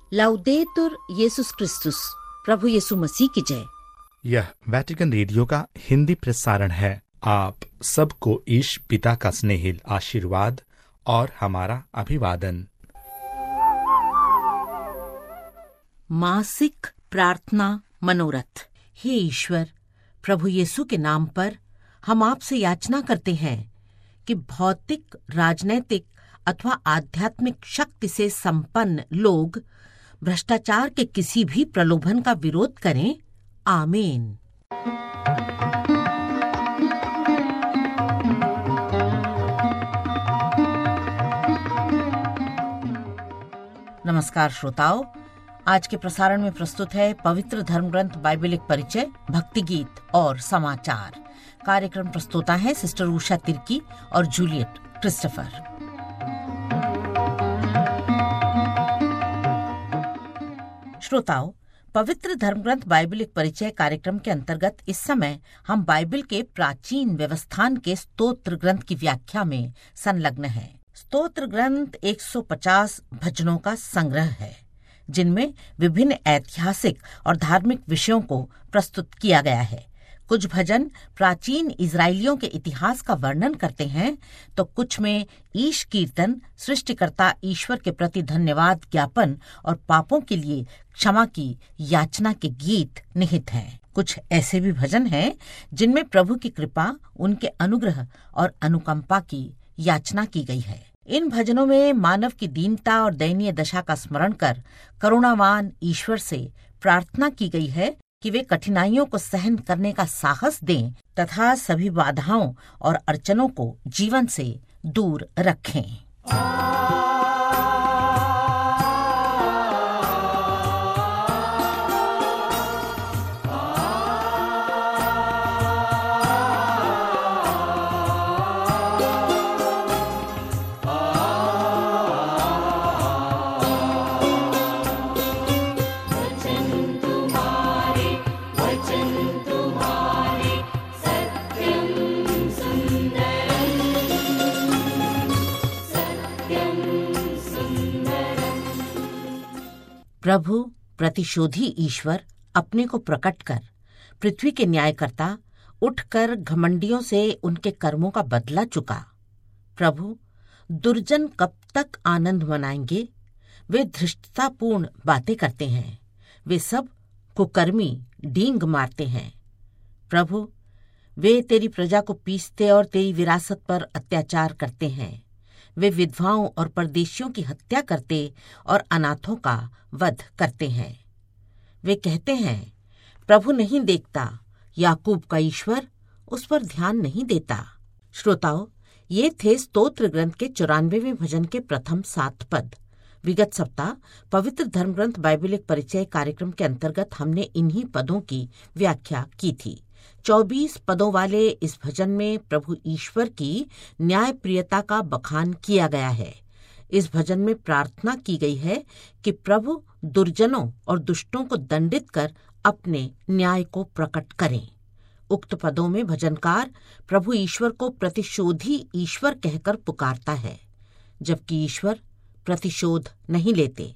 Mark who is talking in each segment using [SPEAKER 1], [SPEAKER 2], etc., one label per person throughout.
[SPEAKER 1] लाउदेतुर येसुस क्रिस्तुस, प्रभु यीशु मसीह की जय।
[SPEAKER 2] यह वेटिकन रेडियो का हिंदी प्रसारण है। आप सबको ईश पिता का स्नेहिल आशीर्वाद और हमारा अभिवादन।
[SPEAKER 3] मासिक प्रार्थना मनोरथ। हे ईश्वर, प्रभु यीशु के नाम पर हम आपसे याचना करते हैं कि भौतिक, राजनैतिक अथवा आध्यात्मिक शक्ति से संपन्न लोग भ्रष्टाचार के किसी भी प्रलोभन का विरोध करें। आमीन। नमस्कार श्रोताओ, आज के प्रसारण में प्रस्तुत है पवित्र धर्म ग्रंथ बाइबल एक परिचय, भक्ति गीत और समाचार। कार्यक्रम प्रस्तुता है सिस्टर उषा तिर्की और जूलियट क्रिस्टोफर। श्रोताओ, पवित्र धर्म ग्रंथ बाइबल एक परिचय कार्यक्रम के अंतर्गत इस समय हम बाइबल के प्राचीन व्यवस्थान के स्तोत्र ग्रंथ की व्याख्या में संलग्न हैं। स्तोत्र ग्रंथ 150 भजनों का संग्रह है, जिनमें विभिन्न ऐतिहासिक और धार्मिक विषयों को प्रस्तुत किया गया है। कुछ भजन प्राचीन इजरायलियों के इतिहास का वर्णन करते हैं, तो कुछ में ईश कीर्तन, सृष्टिकर्ता ईश्वर के प्रति धन्यवाद ज्ञापन और पापों के लिए क्षमा की याचना के गीत निहित हैं। कुछ ऐसे भी भजन हैं जिनमें प्रभु की कृपा, उनके अनुग्रह और अनुकंपा की याचना की गई है। इन भजनों में मानव की दीनता और दयनीय दशा का स्मरण कर करुणावान ईश्वर से प्रार्थना की गई है कि वे कठिनाइयों को सहन करने का साहस दें तथा सभी बाधाओं और अड़चनों को जीवन से दूर रखें। प्रभु प्रतिशोधी ईश्वर अपने को प्रकट कर पृथ्वी के न्यायकर्ता उठकर घमंडियों से उनके कर्मों का बदला चुका। प्रभु दुर्जन कब तक आनंद मनाएंगे? वे धृष्टतापूर्ण बातें करते हैं, वे सब कुकर्मी डींग मारते हैं। प्रभु वे तेरी प्रजा को पीसते और तेरी विरासत पर अत्याचार करते हैं। वे विधवाओं और परदेशियों की हत्या करते और अनाथों का वध करते हैं। वे कहते हैं, प्रभु नहीं देखता, याकूब का ईश्वर उस पर ध्यान नहीं देता। श्रोताओ, ये थे स्तोत्र ग्रंथ के 94वें भजन के प्रथम 7 पद। विगत सप्ताह पवित्र धर्म ग्रंथ बाइबल एक परिचय कार्यक्रम के अंतर्गत हमने इन्हीं पदों की व्याख्या की थी। 24 पदों वाले इस भजन में प्रभु ईश्वर की न्यायप्रियता का बखान किया गया है। इस भजन में प्रार्थना की गई है कि प्रभु दुर्जनों और दुष्टों को दंडित कर अपने न्याय को प्रकट करें। उक्त पदों में भजनकार प्रभु ईश्वर को प्रतिशोधी ईश्वर कहकर पुकारता है, जबकि ईश्वर प्रतिशोध नहीं लेते।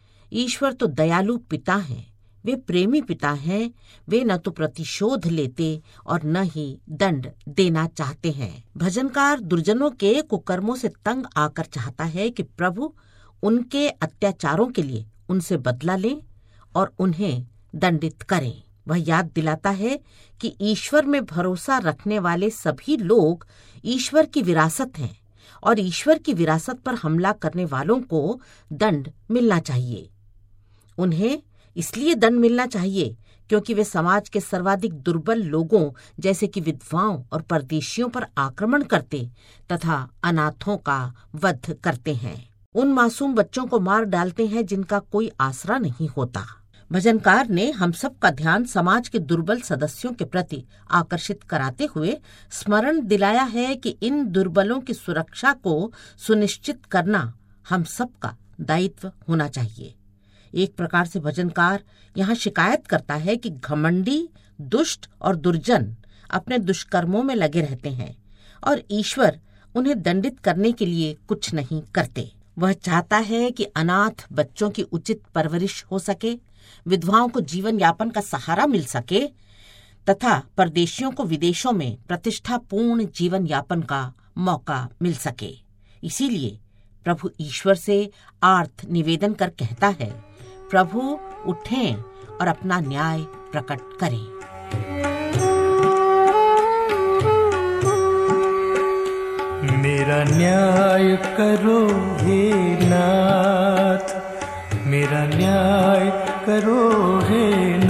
[SPEAKER 3] ईश्वर तो दयालु पिता हैं, वे प्रेमी पिता हैं। वे न तो प्रतिशोध लेते और न ही दंड देना चाहते हैं। भजनकार दुर्जनों के कुकर्मों से तंग आकर चाहता है कि प्रभु उनके अत्याचारों के लिए उनसे बदला लें और उन्हें दंडित करें। वह याद दिलाता है कि ईश्वर में भरोसा रखने वाले सभी लोग ईश्वर की विरासत हैं और ईश्वर की विरासत पर हमला करने वालों को दंड मिलना चाहिए। उन्हें इसलिए दंड मिलना चाहिए क्योंकि वे समाज के सर्वाधिक दुर्बल लोगों जैसे कि विधवाओं और परदेशियों पर आक्रमण करते तथा अनाथों का वध करते हैं। उन मासूम बच्चों को मार डालते हैं जिनका कोई आसरा नहीं होता। भजनकार ने हम सब का ध्यान समाज के दुर्बल सदस्यों के प्रति आकर्षित कराते हुए स्मरण दिलाया है कि इन दुर्बलों की सुरक्षा को सुनिश्चित करना हम सब का दायित्व होना चाहिए। एक प्रकार से भजनकार यहाँ शिकायत करता है कि घमंडी, दुष्ट और दुर्जन अपने दुष्कर्मों में लगे रहते हैं और ईश्वर उन्हें दंडित करने के लिए कुछ नहीं करते। वह चाहता है कि अनाथ बच्चों की उचित परवरिश हो सके, विधवाओं को जीवन यापन का सहारा मिल सके तथा परदेशियों को विदेशों में प्रतिष्ठापूर्ण जीवन यापन का मौका मिल सके। इसीलिए प्रभु ईश्वर से आर्त निवेदन कर कहता है, प्रभु उठें और अपना न्याय प्रकट करें।
[SPEAKER 4] मेरा न्याय करो हे नाथ, मेरा न्याय करो हे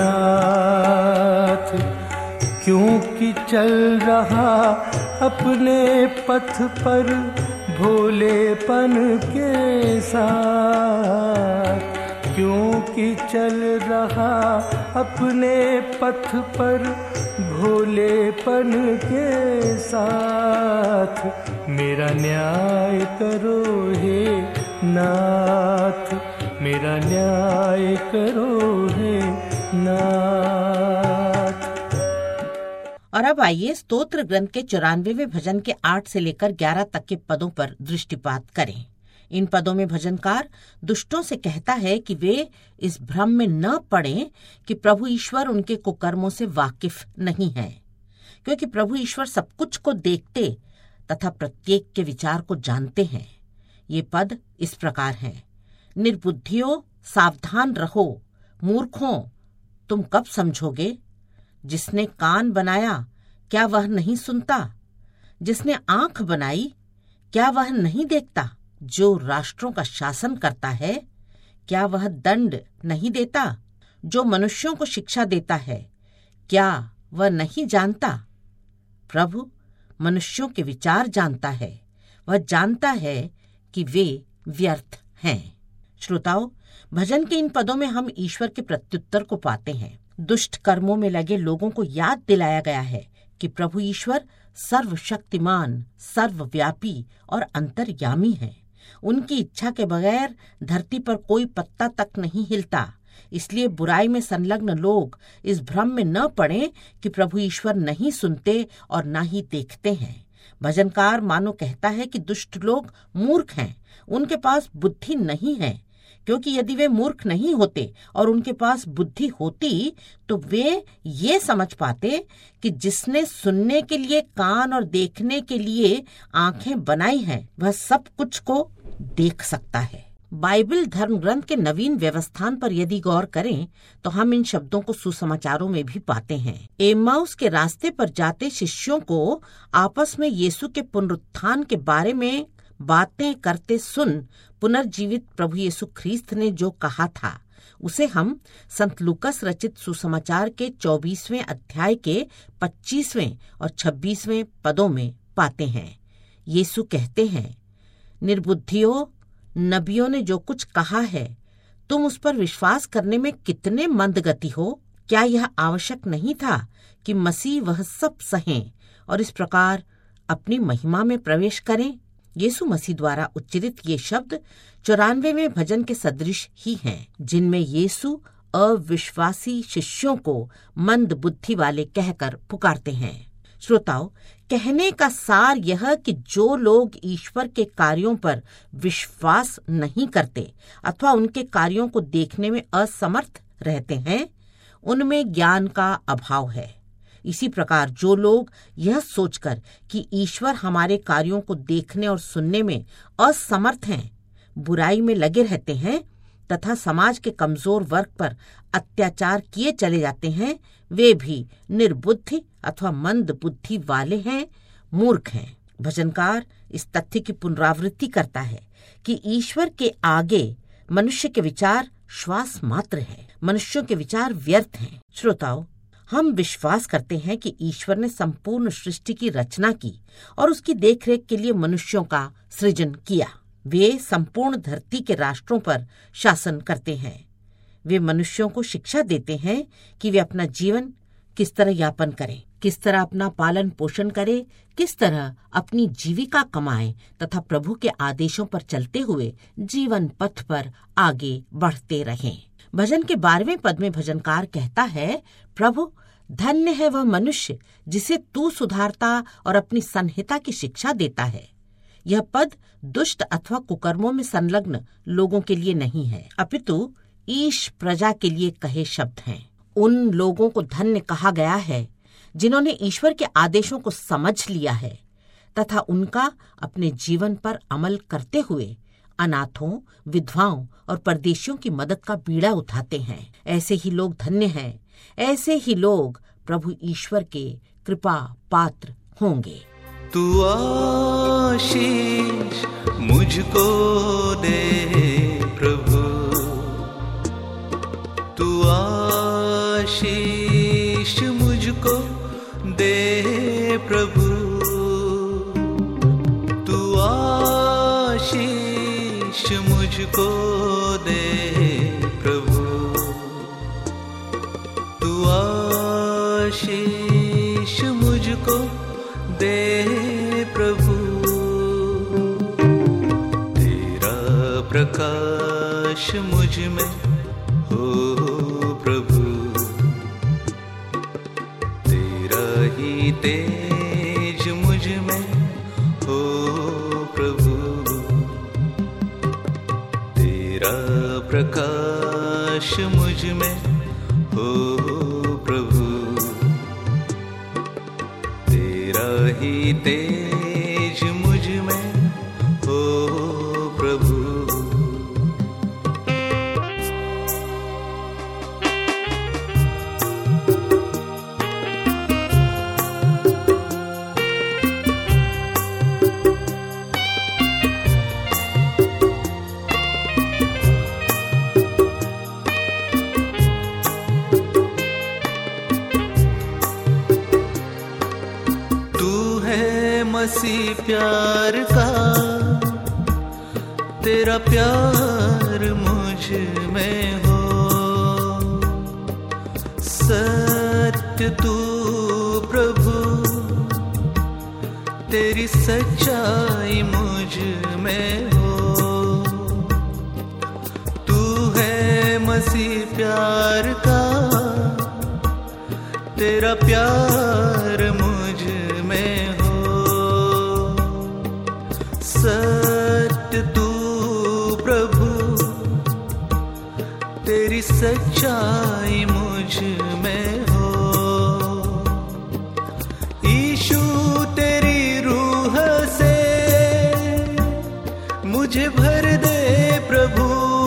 [SPEAKER 4] नाथ, क्योंकि चल रहा अपने पथ पर भोलेपन के साथ, क्योंकि चल रहा अपने पथ पर भोलेपन के साथ, मेरा न्याय करो हे नाथ, मेरा न्याय करो हे नाथ।
[SPEAKER 3] और अब आइए स्तोत्र ग्रंथ के 94वें भजन के 8 से लेकर 11 तक के पदों पर दृष्टिपात करें। इन पदों में भजनकार दुष्टों से कहता है कि वे इस भ्रम में न पड़ें कि प्रभु ईश्वर उनके कुकर्मों से वाकिफ नहीं है, क्योंकि प्रभु ईश्वर सब कुछ को देखते तथा प्रत्येक के विचार को जानते हैं। ये पद इस प्रकार हैं, निर्बुद्धियों सावधान रहो, मूर्खों तुम कब समझोगे? जिसने कान बनाया क्या वह नहीं सुनता? जिसने आंख बनाई क्या वह नहीं देखता? जो राष्ट्रों का शासन करता है क्या वह दंड नहीं देता? जो मनुष्यों को शिक्षा देता है क्या वह नहीं जानता? प्रभु मनुष्यों के विचार जानता है, वह जानता है कि वे व्यर्थ हैं। श्रोताओ, भजन के इन पदों में हम ईश्वर के प्रत्युत्तर को पाते हैं। दुष्ट कर्मों में लगे लोगों को याद दिलाया गया है कि प्रभु ईश्वर सर्वशक्तिमान, सर्वव्यापी और अंतर्यामी है। उनकी इच्छा के बगैर धरती पर कोई पत्ता तक नहीं हिलता। इसलिए बुराई में संलग्न लोग इस भ्रम में न पड़ें कि प्रभु ईश्वर नहीं सुनते और न ही देखते हैं। भजनकार मानो कहता है कि दुष्ट लोग मूर्ख हैं, उनके पास बुद्धि नहीं है, क्योंकि यदि वे मूर्ख नहीं होते और उनके पास बुद्धि होती तो वे ये समझ पाते कि जिसने सुनने के लिए कान और देखने के लिए आंखें बनाई हैं वह सब कुछ को देख सकता है। बाइबल धर्म ग्रंथ के नवीन व्यवस्थान पर यदि गौर करें तो हम इन शब्दों को सुसमाचारों में भी पाते हैं। एम्माउस के रास्ते पर जाते शिष्यों को आपस में यीशु के पुनरुत्थान के बारे में बातें करते सुन पुनर्जीवित प्रभु यीशु ख्रीस्त ने जो कहा था उसे हम संत लूकस रचित सुसमाचार के 24वें अध्याय के 25वें और 26वें पदों में पाते हैं। यीशु कहते हैं, निर्बुद्धियों, नबियों ने जो कुछ कहा है तुम उस पर विश्वास करने में कितने मंदगति हो? क्या यह आवश्यक नहीं था कि मसीह वह सब सहें और इस प्रकार अपनी महिमा में प्रवेश करें? यीशु मसीह द्वारा उच्चरित ये शब्द 94वें भजन के सदृश ही हैं, जिनमें यीशु अविश्वासी शिष्यों को मंद बुद्धि वाले कहकर पुकारते हैं। श्रोताओ, कहने का सार यह कि जो लोग ईश्वर के कार्यों पर विश्वास नहीं करते अथवा उनके कार्यों को देखने में असमर्थ रहते हैं, उनमें ज्ञान का अभाव है। इसी प्रकार जो लोग यह सोचकर कि ईश्वर हमारे कार्यों को देखने और सुनने में असमर्थ हैं, बुराई में लगे रहते हैं तथा समाज के कमजोर वर्ग पर अत्याचार किए चले जाते हैं, वे भी निर्बुद्धि अथवा मंद बुद्धि वाले हैं, मूर्ख हैं। भजनकार इस तथ्य की पुनरावृत्ति करता है कि ईश्वर के आगे मनुष्य के विचार श्वास मात्र है, मनुष्यों के विचार व्यर्थ हैं। श्रोताओ, हम विश्वास करते हैं कि ईश्वर ने संपूर्ण सृष्टि की रचना की और उसकी देखरेख के लिए मनुष्यों का सृजन किया। वे संपूर्ण धरती के राष्ट्रों पर शासन करते हैं। वे मनुष्यों को शिक्षा देते हैं कि वे अपना जीवन किस तरह यापन करें, किस तरह अपना पालन पोषण करें, किस तरह अपनी जीविका कमाएं तथा प्रभु के आदेशों पर चलते हुए जीवन पथ पर आगे बढ़ते रहें। भजन के 12वें पद में भजनकार कहता है, प्रभु धन्य है वह मनुष्य जिसे तू सुधारता और अपनी संहिता की शिक्षा देता है। यह पद दुष्ट अथवा कुकर्मों में संलग्न लोगों के लिए नहीं है, अपितु ईश प्रजा के लिए कहे शब्द हैं। उन लोगों को धन्य कहा गया है जिन्होंने ईश्वर के आदेशों को समझ लिया है तथा उनका अपने जीवन पर अमल करते हुए अनाथों, विधवाओं और परदेशियों की मदद का बीड़ा उठाते हैं। ऐसे ही लोग धन्य हैं, ऐसे ही लोग प्रभु ईश्वर के कृपा पात्र होंगे।
[SPEAKER 5] तू आशीष मुझको दे प्रभु, तू आशीष मुझको दे प्रभु, तू आशीष मुझको दे प्रभु, तू आशीष मुझको दे प्रभु। तेरा प्रकाश मुझ में हो प्रभु, तेरा ही तेज मुझ में हो प्रभु, तेरा प्रकाश मुझ में हो प्रभु, तेरा ही तेज मुझ में हो प्रभु। मसीह प्यार का, तेरा प्यार मुझ में हो, सत्य तू प्रभु, तेरी सच्चाई मुझ में हो। तू है मसीह प्यार का, तेरा प्यार मुझ में हो, सत्य तू प्रभु, तेरी सच्चाई मुझ में हो। यीशु तेरी रूह से मुझे भर दे प्रभु,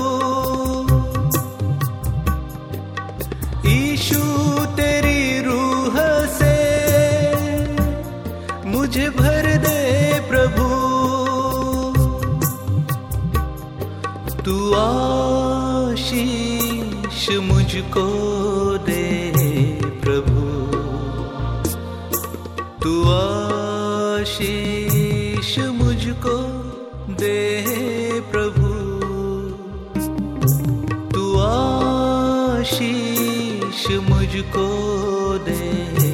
[SPEAKER 5] यीशु तेरी रूह से मुझे भर दे प्रभु, तू आशीष मुझको दे प्रभु, तू आशीष मुझको दे प्रभु, तू आशीष मुझको दे